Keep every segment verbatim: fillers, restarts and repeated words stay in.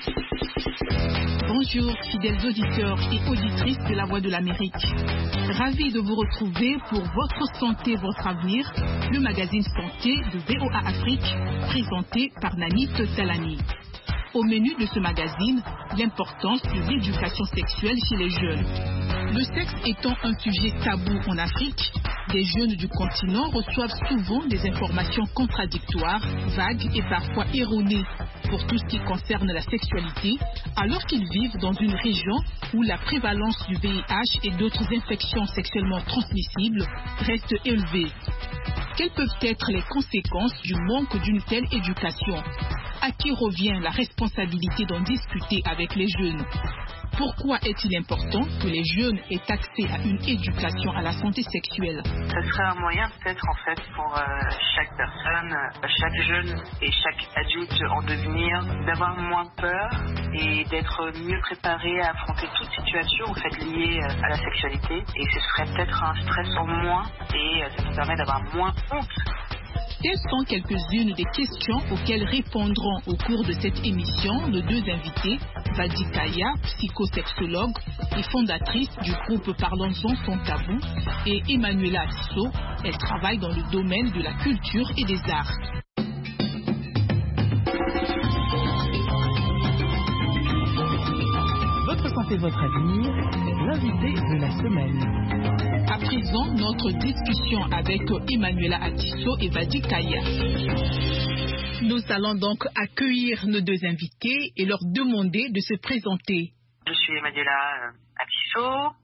Bonjour, fidèles auditeurs et auditrices de La Voix de l'Amérique. Ravi de vous retrouver pour Votre Santé, Votre Avenir, le magazine santé de V O A Afrique, présenté par Nanit Talani. Au menu de ce magazine, l'importance de l'éducation sexuelle chez les jeunes. Le sexe étant un sujet tabou en Afrique, les jeunes du continent reçoivent souvent des informations contradictoires, vagues et parfois erronées pour tout ce qui concerne la sexualité, alors qu'ils vivent dans une région où la prévalence du V I H et d'autres infections sexuellement transmissibles reste élevée. Quelles peuvent être les conséquences du manque d'une telle éducation? À qui revient la responsabilité d'en discuter avec les jeunes? Pourquoi est-il important que les jeunes aient accès à une éducation à la santé sexuelle? Ce serait un moyen peut-être en fait pour euh, chaque personne, euh, chaque jeune et chaque adulte en devenir d'avoir moins peur et d'être mieux préparé à affronter toute situation en fait liée euh, à la sexualité. Et ce serait peut-être un stress en moins et euh, ça nous permet d'avoir moins honte. Telles sont quelques-unes des questions auxquelles répondront au cours de cette émission nos deux invités, Valdi Kaya, psychosexologue et fondatrice du groupe Parlons-en sans tabou, et Emmanuela Atisso, elle travaille dans le domaine de la culture et des arts. Votre santé, votre avenir, l'invité de la semaine. À présent, notre discussion avec Emmanuela Atisso et Valdi Kaya. Nous allons donc accueillir nos deux invités et leur demander de se présenter. Je suis Emmanuela Atisso,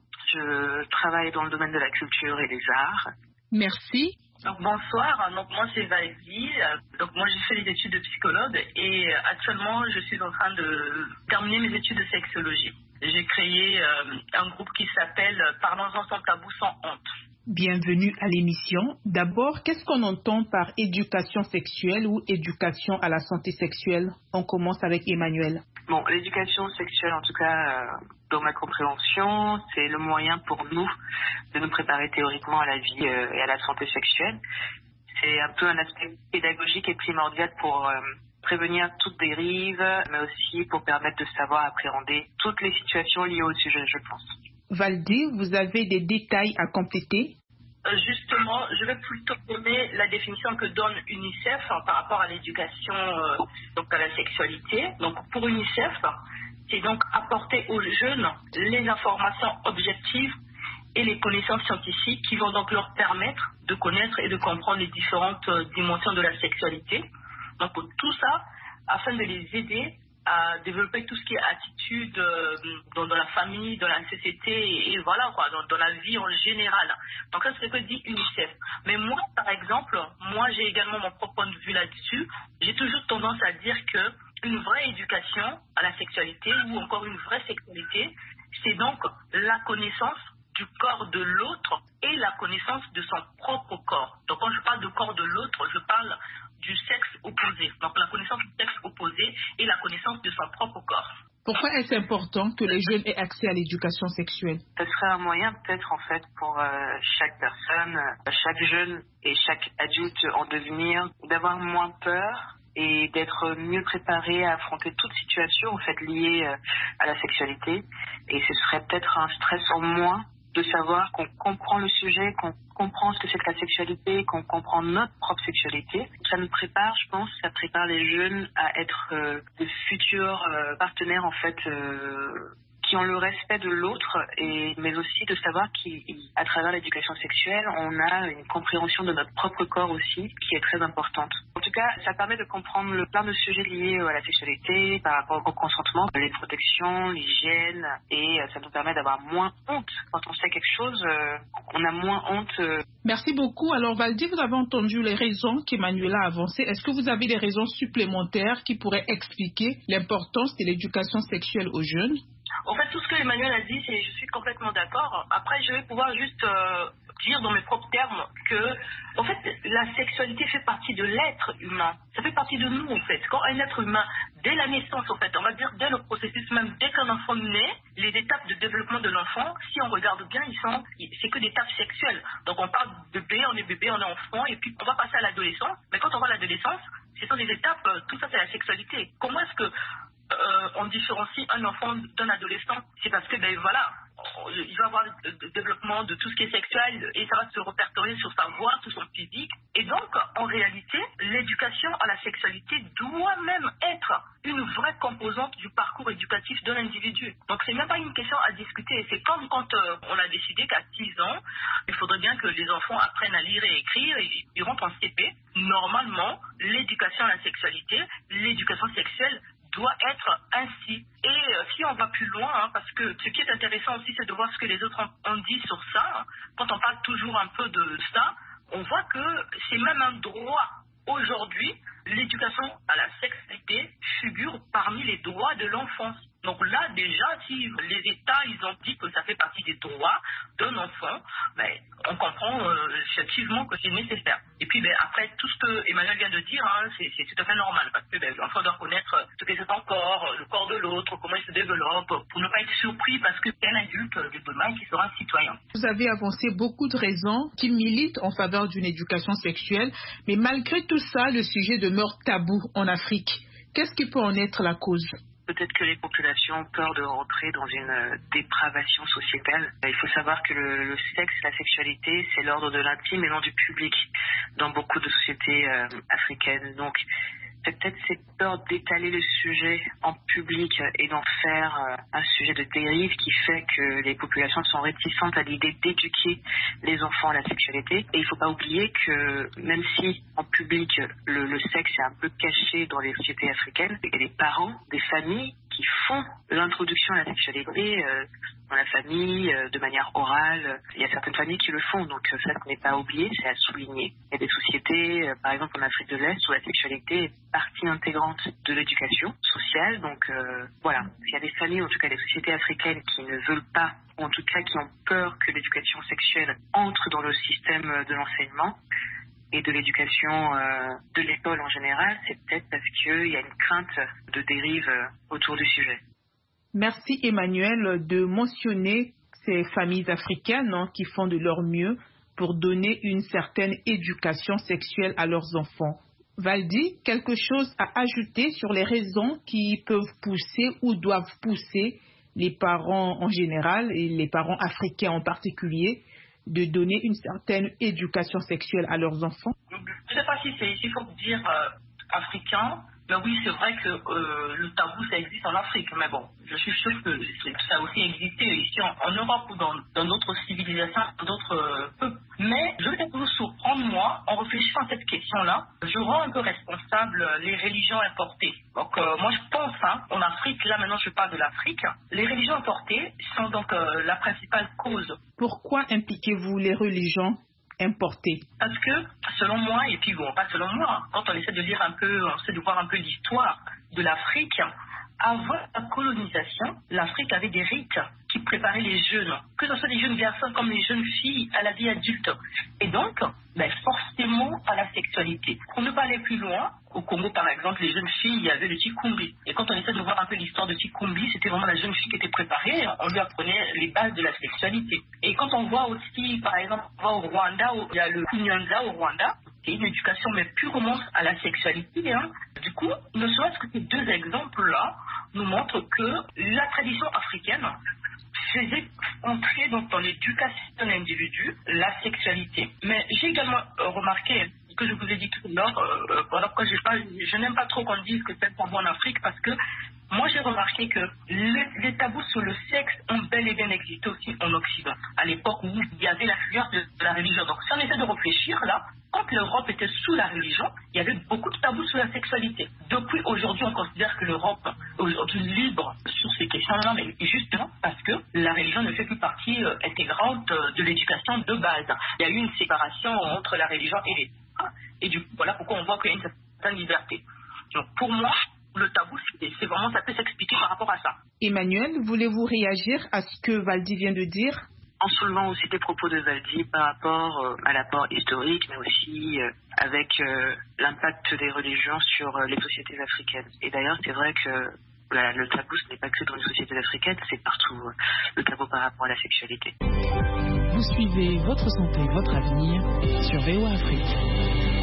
je travaille dans le domaine de la culture et des arts. Merci. Donc bonsoir, donc moi c'est Valdi, donc moi j'ai fait des études de psychologue et actuellement je suis en train de terminer mes études de sexologie. J'ai créé euh, un groupe qui s'appelle Parlons-en sans tabou, sans honte. Bienvenue à l'émission. D'abord, qu'est-ce qu'on entend par éducation sexuelle ou éducation à la santé sexuelle? On commence avec Emmanuel. Bon, l'éducation sexuelle, en tout cas, euh, dans ma compréhension, c'est le moyen pour nous de nous préparer théoriquement à la vie euh, et à la santé sexuelle. C'est un peu un aspect pédagogique et primordial pour... Euh, prévenir toute dérive, mais aussi pour permettre de savoir appréhender toutes les situations liées au sujet, je pense. Valdi, vous avez des détails à compléter? euh, Justement, je vais plutôt donner la définition que donne UNICEF hein, par rapport à l'éducation euh, donc à la sexualité. Donc pour UNICEF, c'est donc apporter aux jeunes les informations objectives et les connaissances scientifiques qui vont donc leur permettre de connaître et de comprendre les différentes euh, dimensions de la sexualité. Donc tout ça, afin de les aider à développer tout ce qui est attitude euh, dans, dans la famille, dans la société et, et voilà quoi, dans, dans la vie en général. Donc ça c'est ce que dit UNICEF. Mais moi par exemple, moi j'ai également mon propre point de vue là-dessus. J'ai toujours tendance à dire que une vraie éducation à la sexualité ou encore une vraie sexualité, c'est donc la connaissance du corps de l'autre et la connaissance de son propre corps. Donc quand je parle de corps de l'autre, je parle du sexe opposé. Donc la connaissance du sexe opposé et la connaissance de son propre corps. Pourquoi est-ce important que les jeunes aient accès à l'éducation sexuelle? Ce serait un moyen peut-être en fait pour euh, chaque personne, euh, chaque jeune et chaque adulte en devenir d'avoir moins peur et d'être mieux préparé à affronter toute situation en fait liée euh, à la sexualité. Et ce serait peut-être un stress en moins de savoir qu'on comprend le sujet, qu'on comprend ce que c'est que la sexualité, qu'on comprend notre propre sexualité. Ça nous prépare, je pense, ça prépare les jeunes à être euh, de futurs euh, partenaires en fait euh, qui ont le respect de l'autre, et mais aussi de savoir qu'à travers l'éducation sexuelle, on a une compréhension de notre propre corps aussi, qui est très importante. En tout cas, ça permet de comprendre le plein de sujets liés à la sexualité, par rapport au consentement, les protections, l'hygiène, et ça nous permet d'avoir moins honte. Quand on sait quelque chose, on a moins honte. Merci beaucoup. Alors Valdi, vous avez entendu les raisons qu'Emmanuela a avancées. Est-ce que vous avez des raisons supplémentaires qui pourraient expliquer l'importance de l'éducation sexuelle aux jeunes? En fait, tout ce que Emmanuel a dit, c'est, je suis complètement d'accord. Après, je vais pouvoir juste euh, dire dans mes propres termes que, en fait, la sexualité fait partie de l'être humain. Ça fait partie de nous, en fait. Quand un être humain, dès la naissance, en fait, on va dire dès le processus même, dès qu'un enfant naît, les étapes de développement de l'enfant, si on regarde bien, ils sont, c'est que des étapes sexuelles. Donc, on parle de bébé, on est bébé, on est enfant, et puis on va passer à l'adolescence. Mais quand on va à l'adolescence, ce sont des étapes, tout ça, c'est la sexualité. Comment est-ce que Euh, on différencie un enfant d'un adolescent, c'est parce que, ben voilà, il va avoir le développement de tout ce qui est sexuel et ça va se répertorier sur sa voix, sur son physique. Et donc, en réalité, l'éducation à la sexualité doit même être une vraie composante du parcours éducatif de l'individu. Donc, c'est même pas une question à discuter. C'est comme quand euh, on a décidé qu'à six ans, il faudrait bien que les enfants apprennent à lire et écrire et ils rentrent en C P. Normalement, l'éducation à la sexualité, l'éducation sexuelle doit être ainsi. Et euh, si on va plus loin, hein, parce que ce qui est intéressant aussi, c'est de voir ce que les autres ont, ont dit sur ça. Hein. Quand on parle toujours un peu de ça, on voit que c'est même un droit. Aujourd'hui, l'éducation à la sexualité figure parmi les droits de l'enfance. Donc là, déjà, si les États, ils ont dit que ça fait partie des droits d'un enfant, ben, on comprend euh, effectivement que c'est nécessaire. Et puis, ben, après, tout ce que Emmanuel vient de dire, hein, c'est, c'est tout à fait normal, parce que ben, l'enfant doit connaître ce que c'est son corps, le corps de l'autre, comment il se développe, pour ne pas être surpris, parce que c'est un adulte de demain qui sera un citoyen. Vous avez avancé beaucoup de raisons qui militent en faveur d'une éducation sexuelle, mais malgré tout ça, le sujet demeure tabou en Afrique. Qu'est-ce qui peut en être la cause ? Peut-être que les populations ont peur de rentrer dans une euh, dépravation sociétale. Il faut savoir que le, le sexe, la sexualité, c'est l'ordre de l'intime et non du public dans beaucoup de sociétés euh, africaines. Donc, c'est peut-être cette peur d'étaler le sujet en public et d'en faire euh, un sujet de dérive qui fait que les populations sont réticentes à l'idée d'éduquer les enfants à la sexualité. Et il ne faut pas oublier que même si en public le, le sexe est un peu caché dans les sociétés africaines, il y a des parents, des familles qui font l'introduction à la sexualité euh, dans la famille, euh, de manière orale. Il y a certaines familles qui le font, donc ça, ce n'est pas à oublier, c'est à souligner. Il y a des sociétés, euh, par exemple en Afrique de l'Est, où la sexualité est partie intégrante de l'éducation sociale. Donc euh, voilà, il y a des familles, en tout cas des sociétés africaines, qui ne veulent pas, ou en tout cas qui ont peur que l'éducation sexuelle entre dans le système de l'enseignement et de l'éducation euh, de l'école en général, c'est peut-être parce qu'il y a une crainte de dérive euh, autour du sujet. Merci Emmanuel de mentionner ces familles africaines hein, qui font de leur mieux pour donner une certaine éducation sexuelle à leurs enfants. Valdi, quelque chose à ajouter sur les raisons qui peuvent pousser ou doivent pousser les parents en général et les parents africains en particulier de donner une certaine éducation sexuelle à leurs enfants? Je ne sais pas si c'est ici, il faut dire euh, africain, mais oui, c'est vrai que euh, le tabou, ça existe en Afrique. Mais bon, je suis sûre que ça a aussi existé ici en, en Europe ou dans, dans d'autres civilisations, dans d'autres euh, peuples. Mais je vais peut-être vous surprendre, moi, en réfléchissant à cette question-là, je rends un peu responsable les religions importées. Donc, euh, moi, je pense, hein, en Afrique, là maintenant je parle de l'Afrique, les religions importées sont donc euh, la principale cause. Pourquoi impliquez-vous les religions importées? Parce que, selon moi, et puis bon, pas selon moi, quand on essaie de lire un peu, on essaie de voir un peu l'histoire de l'Afrique, avant la colonisation, l'Afrique avait des rites qui préparaient les jeunes, que ce soit les jeunes garçons comme les jeunes filles à la vie adulte. Et donc, ben, forcément à la sexualité. Pour ne pas aller plus loin, au Congo par exemple, les jeunes filles, il y avait le Tikumbi. Et quand on essaie de voir un peu l'histoire de Tikumbi, c'était vraiment la jeune fille qui était préparée, on lui apprenait les bases de la sexualité. Et quand on voit aussi, par exemple, on va au Rwanda, où il y a le Kunyanza au Rwanda, c'est une éducation mais purement à la sexualité. Hein. Du coup, ne serait-ce que ces deux exemples-là nous montrent que la tradition africaine faisait entrer donc dans l'éducation de l'individu la sexualité. Mais j'ai également euh, remarqué que je vous ai dit tout à l'heure, euh, voilà pourquoi j'ai pas, je n'aime pas trop qu'on dise que c'est tabou en Afrique, parce que moi j'ai remarqué que les, les tabous sur le sexe ont bel et bien existé aussi en Occident, à l'époque où il y avait l'influence de, de la religion. Donc si on essaie de réfléchir là, quand l'Europe était sous la religion, il y avait beaucoup de tabous sur la sexualité. Depuis aujourd'hui, on considère que l'Europe est aujourd'hui libre sur ces questions-là, mais justement parce que la religion ne fait plus partie euh, intégrante euh, de l'éducation de base. Il y a eu une séparation entre la religion et l'État, et du coup, voilà pourquoi on voit qu'il y a une certaine liberté. Donc pour moi, le tabou, c'est, c'est vraiment, ça peut s'expliquer par rapport à ça. Emmanuel, voulez-vous réagir à ce que Valdi vient de dire? En soulevant aussi les propos de Valdi par rapport euh, à l'apport historique, mais aussi euh, avec euh, l'impact des religions sur euh, les sociétés africaines. Et d'ailleurs, c'est vrai que la, le tabou, ce n'est pas que dans les sociétés africaines, c'est partout euh, le tabou par rapport à la sexualité. Vous suivez Votre Santé, Votre Avenir sur V O A Afrique.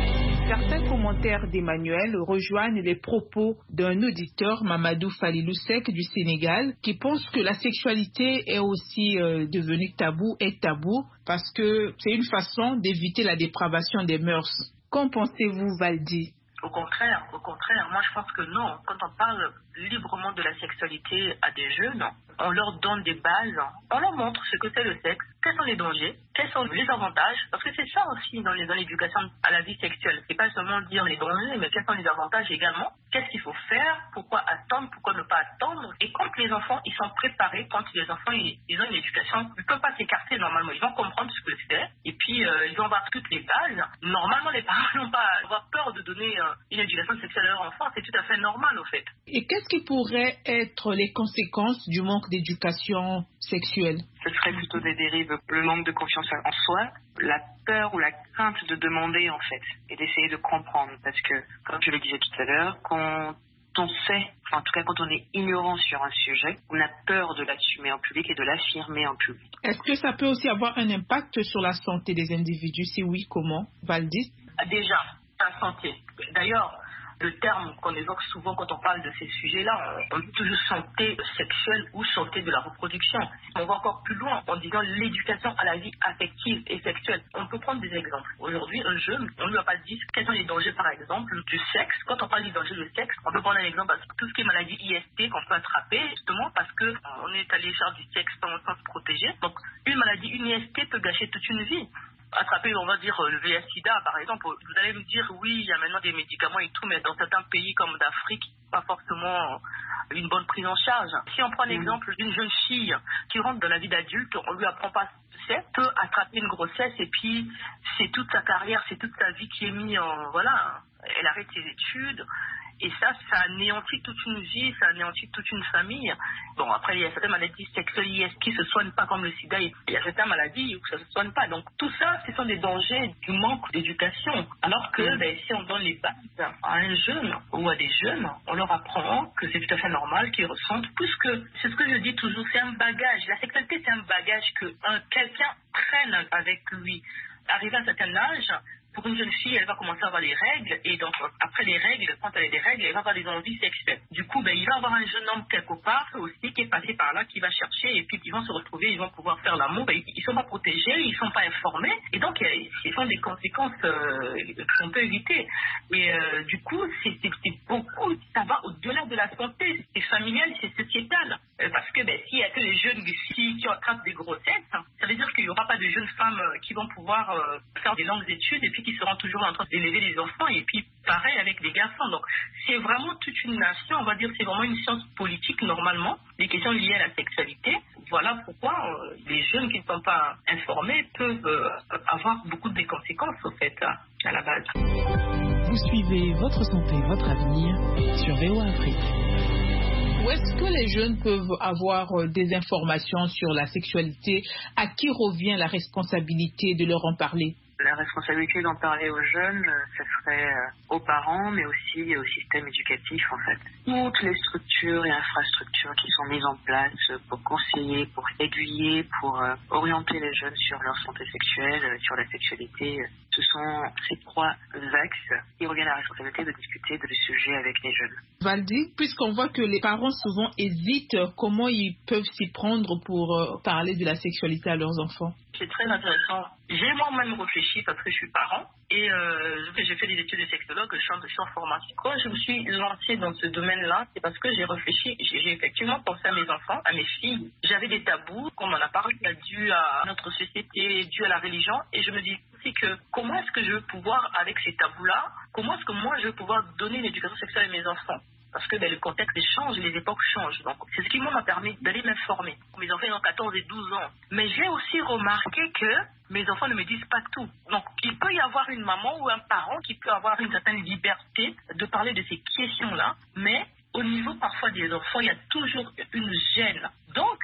Certains commentaires d'Emmanuel rejoignent les propos d'un auditeur, Mamadou Falilousek du Sénégal, qui pense que la sexualité est aussi euh, devenue tabou et tabou parce que c'est une façon d'éviter la dépravation des mœurs. Qu'en pensez-vous, Valdi? Au contraire, au contraire, moi je pense que non. Quand on parle librement de la sexualité à des jeunes, on leur donne des bases, on leur montre ce que c'est le sexe, quels sont les dangers, quels sont les avantages, parce que c'est ça aussi dans l'éducation à la vie sexuelle. C'est pas seulement dire les dangers, mais quels sont les avantages également, qu'est-ce qu'il faut faire, pourquoi attendre, pourquoi ne pas attendre. Et quand les enfants ils sont préparés, quand les enfants ils, ils ont une éducation, ils ne peuvent pas s'écarter normalement, ils vont comprendre ce que c'est, et puis euh, ils vont avoir toutes les bases. Normalement les parents n'ont pas à avoir peur de donner euh, une éducation sexuelle à leur enfant, c'est tout à fait normal au fait. Et qu'est-ce qui pourrait être les conséquences du manque d'éducation sexuelle? Ce serait plutôt des dérives, le manque de confiance en soi, la peur ou la crainte de demander en fait, et d'essayer de comprendre. Parce que, comme je le disais tout à l'heure, quand on sait, enfin, en tout cas quand on est ignorant sur un sujet, on a peur de l'assumer en public et de l'affirmer en public. Est-ce que ça peut aussi avoir un impact sur la santé des individus? Si oui, comment, Valdis? Déjà, la santé. D'ailleurs, le terme qu'on évoque souvent quand on parle de ces sujets-là, on dit toujours santé sexuelle ou santé de la reproduction. On va encore plus loin en disant l'éducation à la vie affective et sexuelle. On peut prendre des exemples. Aujourd'hui, un jeune, on ne lui a pas dit quels sont les dangers, par exemple, du sexe. Quand on parle du danger du sexe, on peut prendre un exemple à tout ce qui est maladie I S T qu'on peut attraper, justement parce qu'on est allé faire du sexe sans se protéger. Donc, une maladie, une I S T peut gâcher toute une vie. Attraper, on va dire, le V I H sida, par exemple, vous allez me dire, oui, il y a maintenant des médicaments et tout, mais dans certains pays comme d'Afrique, pas forcément une bonne prise en charge. Si on prend l'exemple d'une jeune fille qui rentre dans la vie d'adulte, on lui apprend pas ce que c'est, peut attraper une grossesse et puis c'est toute sa carrière, c'est toute sa vie qui est mise en, voilà, elle arrête ses études. Et ça, ça anéantit toute une vie, ça anéantit toute une famille. Bon, après, il y a certaines maladies sexuelles I S qui ne se soignent pas comme le sida. Il y a certaines maladies où ça ne se soigne pas. Donc, tout ça, ce sont des dangers du manque d'éducation. Alors que, mmh. ben, si on donne les bases à un jeune ou à des jeunes, on leur apprend que c'est tout à fait normal qu'ils ressentent. Puisque, c'est ce que je dis toujours, c'est un bagage. La sexualité, c'est un bagage que un, quelqu'un prenne avec lui. Arrivé à un certain âge, pour une jeune fille, elle va commencer à avoir les règles, et donc après les règles, quand elle a des règles, elle va avoir des envies sexuelles. Du coup, ben, il va avoir un jeune homme quelque part aussi qui est passé par là, qui va chercher, et puis ils vont se retrouver, ils vont pouvoir faire l'amour. Ben, ils ne sont pas protégés, ils ne sont pas informés, et donc ils sont des conséquences euh, qu'on peut éviter. Et euh, du coup, c'est, c'est, c'est beaucoup, ça va au-delà de la santé, c'est familial, c'est sociétal. Euh, parce que ben, s'il n'y a que les jeunes filles qui attrapent des grossesses, ça veut dire qu'il n'y aura pas de jeunes femmes qui vont pouvoir euh, faire des longues études, et puis qui seront toujours en train d'élever les enfants, et puis pareil avec les garçons. Donc c'est vraiment toute une nation, on va dire, c'est vraiment une science politique normalement, les questions liées à la sexualité. Voilà pourquoi euh, les jeunes qui ne sont pas informés peuvent euh, avoir beaucoup de conséquences au fait à, à la base. Vous suivez Votre Santé, Votre Avenir sur V O A Afrique. Où est-ce que les jeunes peuvent avoir des informations sur la sexualité? À qui revient la responsabilité de leur en parler? La responsabilité d'en parler aux jeunes, ce serait aux parents, mais aussi au système éducatif, en fait. Toutes les structures et infrastructures qui sont mises en place pour conseiller, pour aiguiller, pour orienter les jeunes sur leur santé sexuelle, sur la sexualité, ce sont ces trois axes qui reviennent à la responsabilité de discuter de ce sujet avec les jeunes. Valdi, puisqu'on voit que les parents souvent hésitent, comment ils peuvent s'y prendre pour parler de la sexualité à leurs enfants? C'est très intéressant. J'ai moi-même réfléchi parce que je suis parent et euh, j'ai fait des études de sexologue, je suis en, je suis en formation. Quand je me suis lancée dans ce domaine-là, c'est parce que j'ai réfléchi, j'ai, j'ai effectivement pensé à mes enfants, à mes filles. J'avais des tabous, comme on en a parlé, dû à notre société, dû à la religion, et je me dis aussi que comment est-ce que je veux pouvoir, avec ces tabous-là, comment est-ce que moi je veux pouvoir donner une éducation sexuelle à mes enfants? Parce que ben, le contexte change, les époques changent. Donc, c'est ce qui m'a permis d'aller m'informer. Mes enfants ont quatorze et douze ans. Mais j'ai aussi remarqué que mes enfants ne me disent pas tout. Donc, il peut y avoir une maman ou un parent qui peut avoir une certaine liberté de parler de ces questions-là. Mais au niveau parfois des enfants, il y a toujours une gêne. Donc,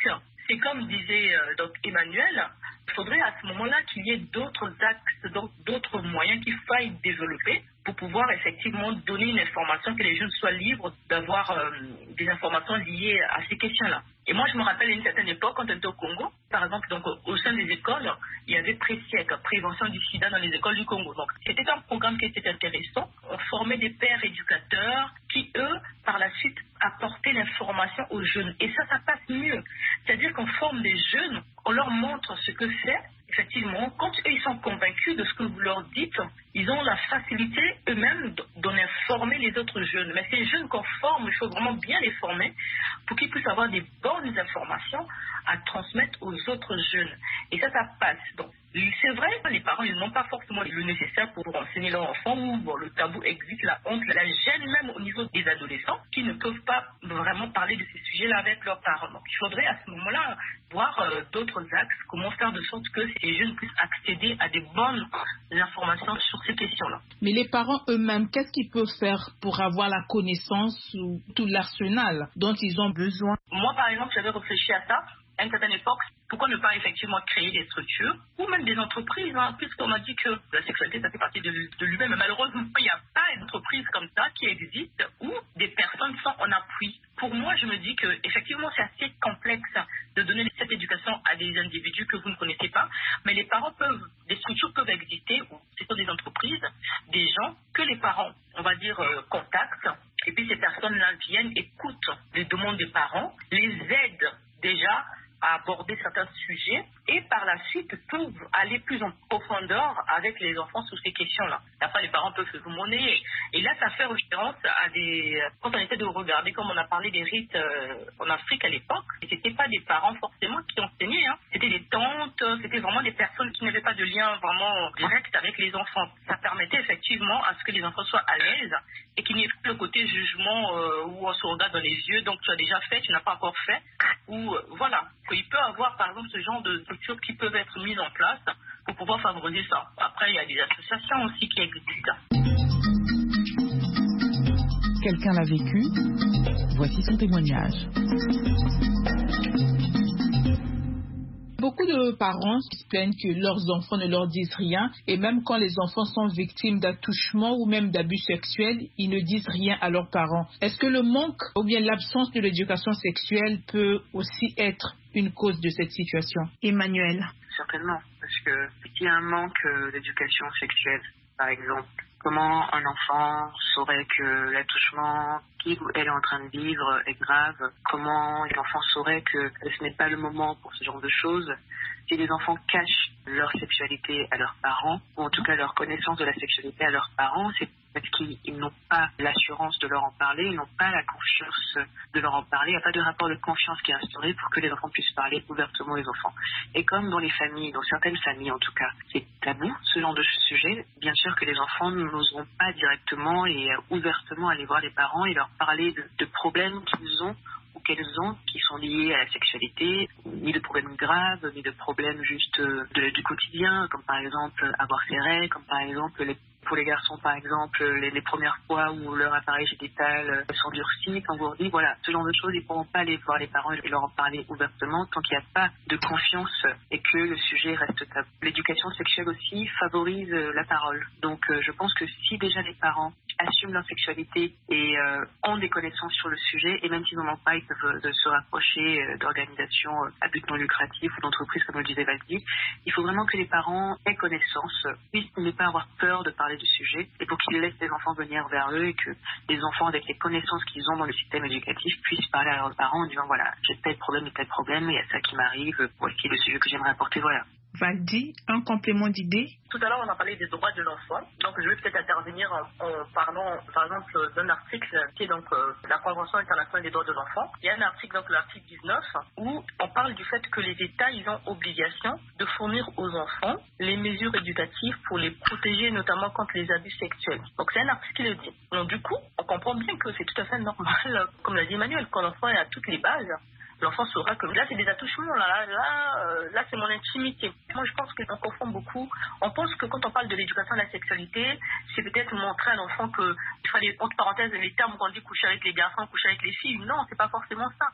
Et comme disait euh, donc Emmanuel, il faudrait à ce moment-là qu'il y ait d'autres axes, donc d'autres moyens qu'il faille développer pour pouvoir effectivement donner une information, que les jeunes soient libres d'avoir euh, des informations liées à ces questions-là. Et moi, je me rappelle à une certaine époque, quand on était au Congo, par exemple, donc, au sein des écoles, il y avait Présiècle, prévention du sida dans les écoles du Congo. Donc, c'était un programme qui était intéressant. On formait des pères éducateurs qui, eux, par la suite, apportaient l'information aux jeunes. Et ça, ça passe mieux. C'est-à-dire qu'on forme des jeunes, on leur montre ce que c'est. Effectivement, quand eux, ils sont convaincus de ce que vous leur dites, ils ont la facilité eux-mêmes d'en informer les autres jeunes. Mais ces jeunes qu'on forme, il faut vraiment bien les former pour qu'ils puissent avoir des bonnes informations à transmettre aux autres jeunes. Et ça, ça passe. Donc, c'est vrai, les parents, ils n'ont pas forcément le nécessaire pour enseigner leurs enfants, ou bon, le tabou existe, la honte, la gêne même au niveau des adolescents qui ne peuvent pas vraiment parler de ces sujets-là avec leurs parents. Donc, il faudrait à ce moment-là voir euh, d'autres axes, comment faire de sorte que ces jeunes puissent accéder à des bonnes informations sur ces questions-là. Mais les parents eux-mêmes, qu'est-ce qu'ils peuvent faire pour avoir la connaissance ou tout l'arsenal dont ils ont besoin? Moi, par exemple, j'avais réfléchi à ça. À une certaine époque, pourquoi ne pas effectivement créer des structures ou même des entreprises, hein, puisqu'on m'a dit que la sexualité, ça fait partie de, de lui-même. Mais malheureusement, il n'y a pas d'entreprise comme ça qui existe où des personnes sont en appui. Pour moi, je me dis que effectivement, c'est assez complexe de donner cette éducation à des individus que vous ne connaissez pas, mais les parents peuvent, des structures peuvent exister, ou ce sont des entreprises, des gens que les parents, on va dire, euh, contactent, et puis ces personnes-là viennent, écoutent les demandes des parents, les aident déjà à aborder certains sujets et par la suite peuvent aller plus en profondeur avec les enfants sur ces questions-là. Après, les parents peuvent se monnayer. Et là, ça fait référence à des... Quand on essaie de regarder, comme on a parlé des rites euh, en Afrique à l'époque, ce n'étaient pas des parents forcément qui enseignaient. Hein. C'était des tantes, c'était vraiment des personnes qui n'avaient pas de lien vraiment direct avec les enfants. Ça permettait effectivement à ce que les enfants soient à l'aise et qu'il n'y ait plus le côté jugement euh, où on se regarde dans les yeux, donc tu as déjà fait, tu n'as pas encore fait, ou euh, voilà. Il peut y avoir par exemple ce genre de structures qui peuvent être mises en place pour pouvoir favoriser ça. Après, il y a des associations aussi qui existent. Quelqu'un l'a vécu, voici son témoignage. Beaucoup de parents se plaignent que leurs enfants ne leur disent rien, et même quand les enfants sont victimes d'attouchements ou même d'abus sexuels, ils ne disent rien à leurs parents. Est-ce que le manque ou bien l'absence de l'éducation sexuelle peut aussi être une cause de cette situation? Emmanuel. Certainement, parce que s'il y a un manque d'éducation sexuelle, par exemple, comment un enfant saurait que l'attouchement qu'il ou elle est en train de vivre est grave? Comment l'enfant saurait que ce n'est pas le moment pour ce genre de choses? Si les enfants cachent leur sexualité à leurs parents, ou en tout cas leur connaissance de la sexualité à leurs parents, c'est parce qu'ils n'ont pas l'assurance de leur en parler, ils n'ont pas la confiance de leur en parler, il n'y a pas de rapport de confiance qui est instauré pour que les enfants puissent parler ouvertement aux enfants. Et comme dans les familles, dans certaines familles en tout cas, c'est tabou ce genre de sujet, bien sûr que les enfants n'oseront pas directement et ouvertement aller voir les parents et leur parler de, de problèmes qu'ils ont ou qu'elles ont, qui sont liés à la sexualité, ni de problèmes graves, ni de problèmes juste de, du quotidien, comme par exemple avoir ses règles, comme par exemple les pour les garçons, par exemple, les, les premières fois où leur appareil génital s'endurcit, quand vous leur dites, voilà, ce genre de choses, ils ne pourront pas aller voir les parents et leur en parler ouvertement tant qu'il n'y a pas de confiance et que le sujet reste tabou. L'éducation sexuelle aussi favorise la parole. Donc, euh, je pense que si déjà les parents assument leur sexualité et euh, ont des connaissances sur le sujet, et même s'ils n'en ont pas, ils peuvent euh, se rapprocher euh, d'organisations euh, à but non lucratif ou d'entreprises, comme le disait Valdi. Il faut vraiment que les parents aient connaissance, puissent ne pas avoir peur de parler du sujet, et pour qu'ils laissent les enfants venir vers eux et que les enfants, avec les connaissances qu'ils ont dans le système éducatif, puissent parler à leurs parents en disant voilà, j'ai tel problème et tel problème, et il y a ça qui m'arrive, voici le sujet que j'aimerais apporter, voilà. Valdi, un complément d'idée? Tout à l'heure, on a parlé des droits de l'enfant. Donc, je vais peut-être intervenir en, en parlant, par exemple, d'un article qui est donc euh, la Convention internationale des droits de l'enfant. Il y a un article, donc l'article dix-neuf, où on parle du fait que les États, ils ont obligation de fournir aux enfants les mesures éducatives pour les protéger, notamment contre les abus sexuels. Donc, c'est un article qui le dit. Donc, du coup, on comprend bien que c'est tout à fait normal, comme l'a dit Emmanuel, quand l'enfant est à toutes les bases. L'enfant saura que là, c'est des attouchements, là, là, là, euh, là c'est mon intimité. Moi, je pense qu'on confond beaucoup. On pense que quand on parle de l'éducation de la sexualité, c'est peut-être montrer à l'enfant que, il fallait, entre parenthèses, les termes qu'on dit coucher avec les garçons, coucher avec les filles. Non, c'est pas forcément ça.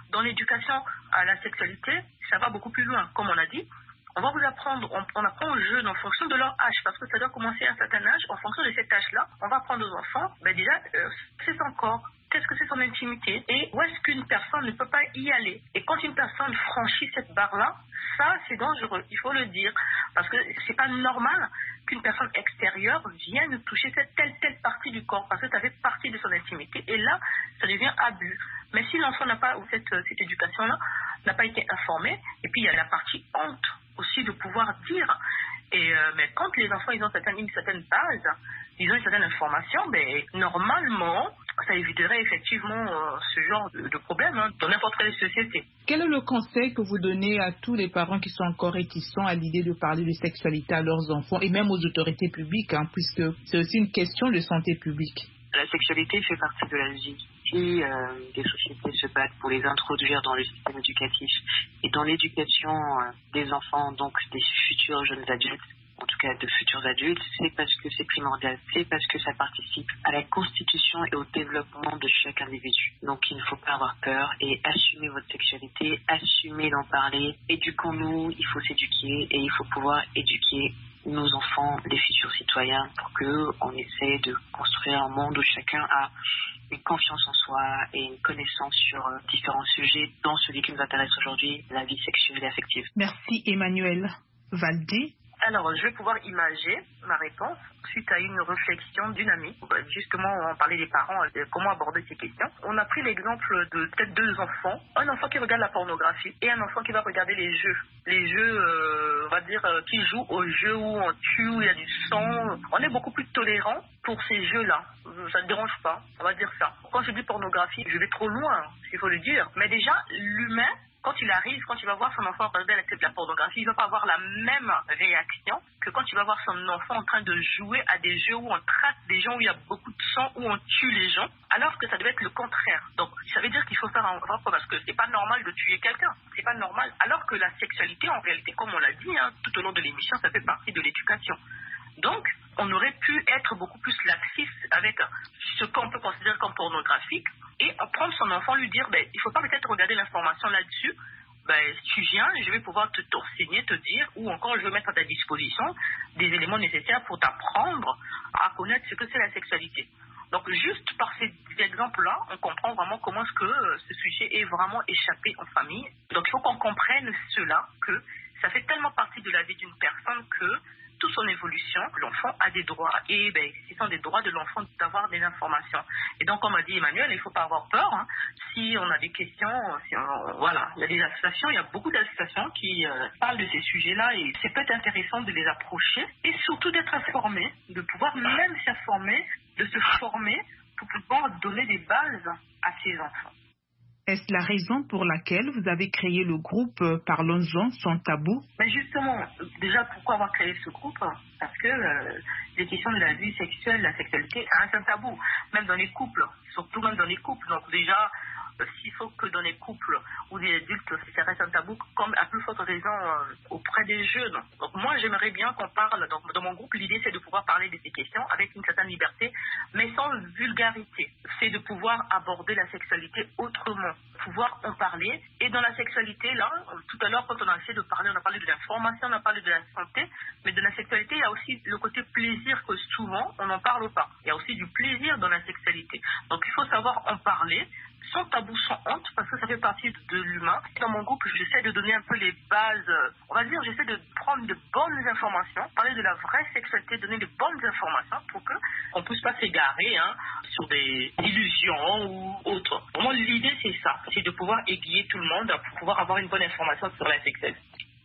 Dans l'éducation à la sexualité, ça va beaucoup plus loin. Comme on a dit, on va vous apprendre, on, on apprend aux jeunes en fonction de leur âge, parce que ça doit commencer à un certain âge. En fonction de cet âge-là, on va apprendre aux enfants, ben déjà, euh, c'est son corps, qu'est-ce que c'est son intimité, et où est-ce qu'une personne ne peut pas y aller. Et quand une personne franchit cette barre-là, ça, c'est dangereux, il faut le dire, parce que c'est pas normal qu'une personne extérieure vienne toucher cette telle, telle partie du corps, parce que ça fait partie de son intimité, et là, ça devient abus. Mais si l'enfant n'a pas, ou cette, cette éducation-là, n'a pas été informé, et puis il y a la partie honte aussi de pouvoir dire. Et euh, mais quand les enfants ils ont certaines, une certaine base, ils ont une certaine information, ben, normalement, ça éviterait effectivement euh, ce genre de, de problème hein, dans n'importe quelle société. Quel est le conseil que vous donnez à tous les parents qui sont encore réticents à l'idée de parler de sexualité à leurs enfants et même aux autorités publiques, hein, puisque c'est aussi une question de santé publique? La sexualité fait partie de la vie. Si euh, des sociétés se battent pour les introduire dans le système éducatif et dans l'éducation euh, des enfants, donc des futurs jeunes adultes, en tout cas de futurs adultes, c'est parce que c'est primordial, c'est parce que ça participe à la constitution et au développement de chaque individu. Donc il ne faut pas avoir peur et assumer votre sexualité, assumer d'en parler, éduquons-nous, il faut s'éduquer et il faut pouvoir éduquer nos enfants, les futurs citoyens, pour qu'on essaie de construire un monde où chacun a une confiance en soi et une connaissance sur euh, différents sujets, dont celui qui nous intéresse aujourd'hui, la vie sexuelle et affective. Merci Emmanuel. Valdi? Alors, je vais pouvoir imager ma réponse suite à une réflexion d'une amie. Justement, on parlait des parents, de comment aborder ces questions. On a pris l'exemple de peut-être deux enfants. Un enfant qui regarde la pornographie et un enfant qui va regarder les jeux. Les jeux, euh, on va dire, euh, qui jouent aux jeux où on tue, où il y a du sang. On est beaucoup plus tolérant pour ces jeux-là. Ça ne dérange pas, on va dire ça. Quand je dis pornographie, je vais trop loin, il faut le dire. Mais déjà, l'humain, quand il arrive, quand il va voir son enfant regarder la pornographie, il ne va pas avoir la même réaction que quand il va voir son enfant en train de jouer à des jeux où on traque des gens, où il y a beaucoup de sang, où on tue les gens, alors que ça devait être le contraire. Donc, ça veut dire qu'il faut faire un rapport, parce que c'est pas normal de tuer quelqu'un. C'est pas normal. Alors que la sexualité, en réalité, comme on l'a dit, hein, tout au long de l'émission, ça fait partie de l'éducation. Donc, on aurait pu être beaucoup plus laxiste avec ce qu'on peut considérer comme pornographique et prendre son enfant, lui dire, ben, il ne faut pas peut-être regarder l'information là-dessus, ben, si tu viens, je vais pouvoir te t'enseigner, te dire, ou encore je vais mettre à ta disposition des éléments nécessaires pour t'apprendre à connaître ce que c'est la sexualité. Donc, juste par ces exemples-là, on comprend vraiment comment est-ce que ce sujet est vraiment échappé en famille. Donc, il faut qu'on comprenne cela, que ça fait tellement partie de la vie d'une personne que toute son évolution, l'enfant a des droits et ben, ce sont des droits de l'enfant d'avoir des informations. Et donc, comme a dit Emmanuel, il ne faut pas avoir peur. Hein. Si on a des questions, si on, voilà, il y a des associations, il y a beaucoup d'associations qui euh, parlent de ces sujets-là et c'est peut-être intéressant de les approcher et surtout d'être informé, de pouvoir même s'informer, de se former pour pouvoir donner des bases à ses enfants. Est-ce la raison pour laquelle vous avez créé le groupe Parlons-en sans tabou? Mais justement, déjà, pourquoi avoir créé ce groupe? Parce que euh, les questions de la vie sexuelle, la sexualité, c'est un tabou, même dans les couples, surtout même dans les couples. Donc déjà, euh, s'il faut que dans les couples ou des adultes, ça reste un tabou, comme à plus forte raison euh, auprès des jeunes. Donc moi, j'aimerais bien qu'on parle, donc, dans mon groupe, l'idée c'est de pouvoir parler de ces questions avec une certaine liberté, mais sans vulgarité. C'est de pouvoir aborder la sexualité autrement, pouvoir en parler. Et dans la sexualité, là, tout à l'heure, quand on a essayé de parler, on a parlé de l'information, on a parlé de la santé, mais de la sexualité, il y a aussi le côté plaisir que souvent, on n'en parle pas. Il y a aussi du plaisir dans la sexualité. Donc, il faut savoir en parler, sans tabou, sans honte, parce que ça fait partie de l'humain. Dans mon groupe, j'essaie de donner un peu les bases, on va dire, j'essaie de prendre de bonnes informations, parler de la vraie sexualité, donner de bonnes informations pour que on ne puisse pas s'égarer hein, sur des illusions ou autres. Pour moi, l'idée, c'est ça, c'est de pouvoir aiguiller tout le monde pour pouvoir avoir une bonne information sur la sexualité.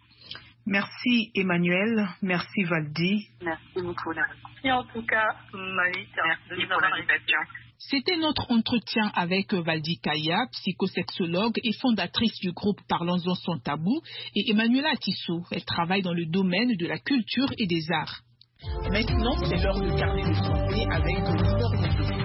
Merci Emmanuel, merci Valdi. Merci beaucoup. Merci en tout cas, Maïs, merci pour l'invitation. C'était notre entretien avec Valdi Kaya, psychosexologue et fondatrice du groupe Parlons-en sans tabou, et Emmanuela Tissot. Elle travaille dans le domaine de la culture et des arts. Maintenant, c'est l'heure de carnet de santé avec Laure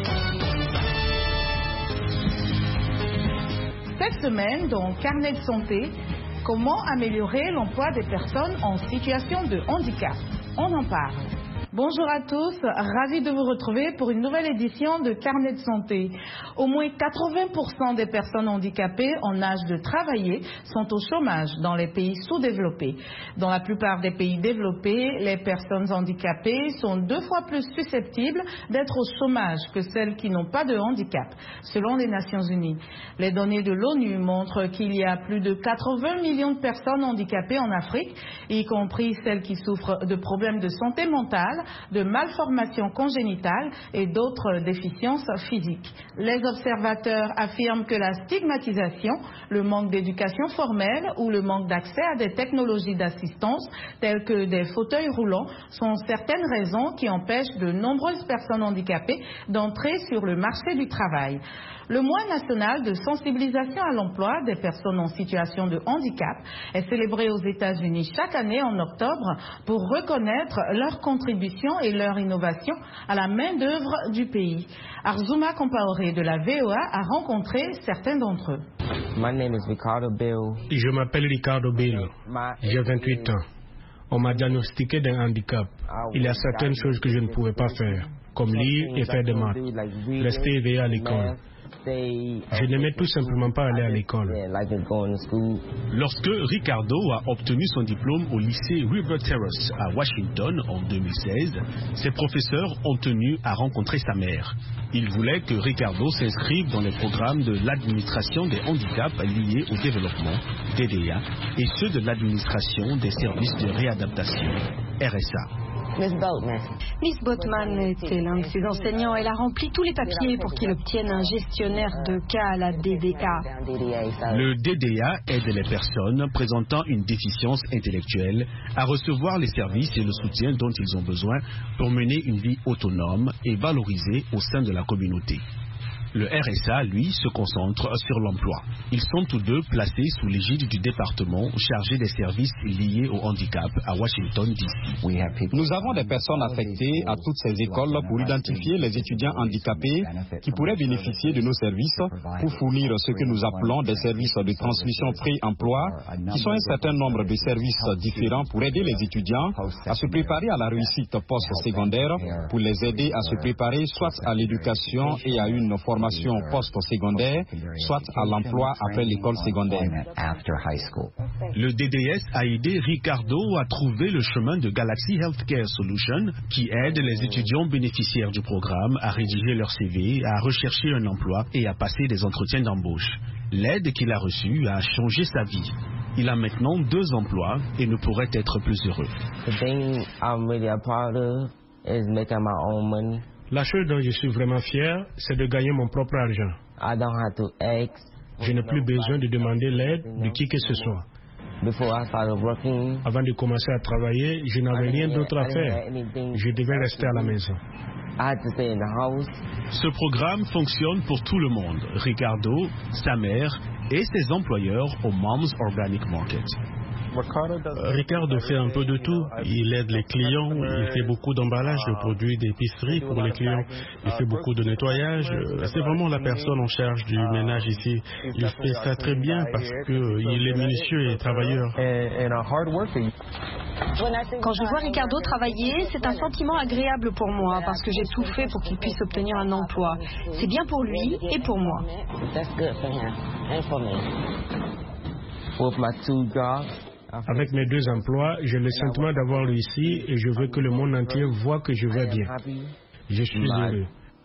Mondo. Cette semaine, dans Carnet de santé, comment améliorer l'emploi des personnes en situation de handicap? On en parle. Bonjour à tous, ravi de vous retrouver pour une nouvelle édition de Carnet de santé. Au moins quatre-vingts pour cent des personnes handicapées en âge de travailler sont au chômage dans les pays sous-développés. Dans la plupart des pays développés, les personnes handicapées sont deux fois plus susceptibles d'être au chômage que celles qui n'ont pas de handicap, selon les Nations Unies. Les données de l'ONU montrent qu'il y a plus de quatre-vingts millions de personnes handicapées en Afrique, y compris celles qui souffrent de problèmes de santé mentale, de malformations congénitales et d'autres déficiences physiques. Les observateurs affirment que la stigmatisation, le manque d'éducation formelle ou le manque d'accès à des technologies d'assistance telles que des fauteuils roulants sont certaines raisons qui empêchent de nombreuses personnes handicapées d'entrer sur le marché du travail. Le mois national de sensibilisation à l'emploi des personnes en situation de handicap est célébré aux États-Unis chaque année en octobre pour reconnaître leur contribution et leur innovation à la main-d'œuvre du pays. Arzuma Compaoré de la V O A a rencontré certains d'entre eux. Je m'appelle Ricardo Bello. J'ai vingt-huit ans. On m'a diagnostiqué d'un handicap. Il y a certaines choses que je ne pouvais pas faire, comme lire et faire des maths, rester éveillé à l'école. Je n'aimais tout simplement pas aller à l'école. Lorsque Ricardo a obtenu son diplôme au lycée River Terrace à Washington en deux mille seize, ses professeurs ont tenu à rencontrer sa mère. Ils voulaient que Ricardo s'inscrive dans les programmes de l'administration des handicaps liés au développement, D D A, et ceux de l'administration des services de réadaptation, R S A. Miss Botman était l'un de ses enseignants. Elle a rempli tous les papiers pour qu'il obtienne un gestionnaire de cas à la D D A. Le D D A aide les personnes présentant une déficience intellectuelle à recevoir les services et le soutien dont ils ont besoin pour mener une vie autonome et valorisée au sein de la communauté. Le R S A, lui, se concentre sur l'emploi. Ils sont tous deux placés sous l'égide du département chargé des services liés au handicap à Washington, D C. Nous avons des personnes affectées à toutes ces écoles pour identifier les étudiants handicapés qui pourraient bénéficier de nos services pour fournir ce que nous appelons des services de transmission pré-emploi, qui sont un certain nombre de services différents pour aider les étudiants à se préparer à la réussite post-secondaire, pour les aider à se préparer soit à l'éducation et à une formation post-secondaire, soit à l'emploi après l'école secondaire. Le D D S a aidé Ricardo à trouver le chemin de Galaxy Healthcare Solutions, qui aide les étudiants bénéficiaires du programme à rédiger leur C V, à rechercher un emploi et à passer des entretiens d'embauche. L'aide qu'il a reçue a changé sa vie. Il a maintenant deux emplois et ne pourrait être plus heureux. La chose dont je suis vraiment fier, c'est de gagner mon propre argent. Je n'ai plus besoin de demander l'aide de qui que ce soit. Avant de commencer à travailler, je n'avais rien d'autre à faire. Je devais rester à la maison. Ce programme fonctionne pour tout le monde. Ricardo, sa mère et ses employeurs au Moms Organic Market. Ricardo fait un peu de tout. Il aide les clients, il fait beaucoup d'emballage de produits d'épicerie pour les clients, il fait beaucoup de nettoyage. C'est vraiment la personne en charge du ménage ici. Il fait ça très bien parce qu'il est minutieux et travailleur. Quand je vois Ricardo travailler, c'est un sentiment agréable pour moi parce que j'ai tout fait pour qu'il puisse obtenir un emploi. C'est bien pour lui et pour moi. Avec mes deux emplois, j'ai le sentiment d'avoir réussi et je veux que le monde entier voit que je vais bien. Je suis heureux.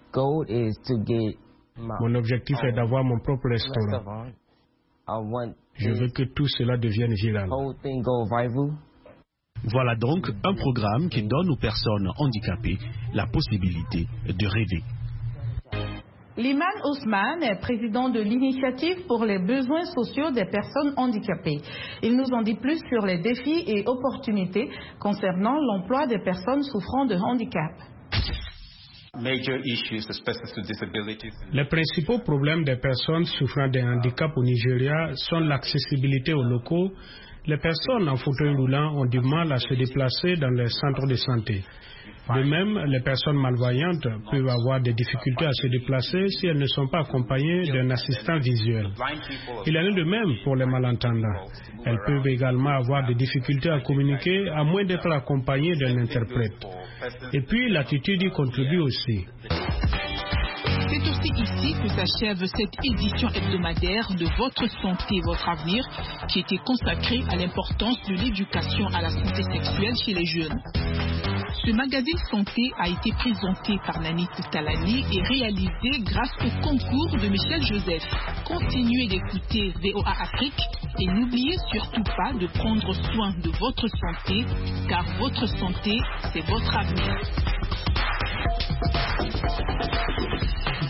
Mon objectif est d'avoir mon propre restaurant. Je veux que tout cela devienne viral. Voilà donc un programme qui donne aux personnes handicapées la possibilité de rêver. Liman Ousmane est président de l'initiative pour les besoins sociaux des personnes handicapées. Il nous en dit plus sur les défis et opportunités concernant l'emploi des personnes souffrant de handicap. Les principaux problèmes des personnes souffrant d'un handicap au Nigeria sont l'accessibilité aux locaux. Les personnes en fauteuil roulant ont du mal à se déplacer dans les centres de santé. De même, les personnes malvoyantes peuvent avoir des difficultés à se déplacer si elles ne sont pas accompagnées d'un assistant visuel. Il en est de même pour les malentendants. Elles peuvent également avoir des difficultés à communiquer à moins d'être accompagnées d'un interprète. Et puis, l'attitude y contribue aussi. C'est aussi ici que s'achève cette édition hebdomadaire de Votre santé, votre avenir, qui était consacrée à l'importance de l'éducation à la santé sexuelle chez les jeunes. Ce magazine santé a été présenté par Nanit Talani et réalisé grâce au concours de Michel Joseph. Continuez d'écouter V O A Afrique et n'oubliez surtout pas de prendre soin de votre santé, car votre santé, c'est votre avenir.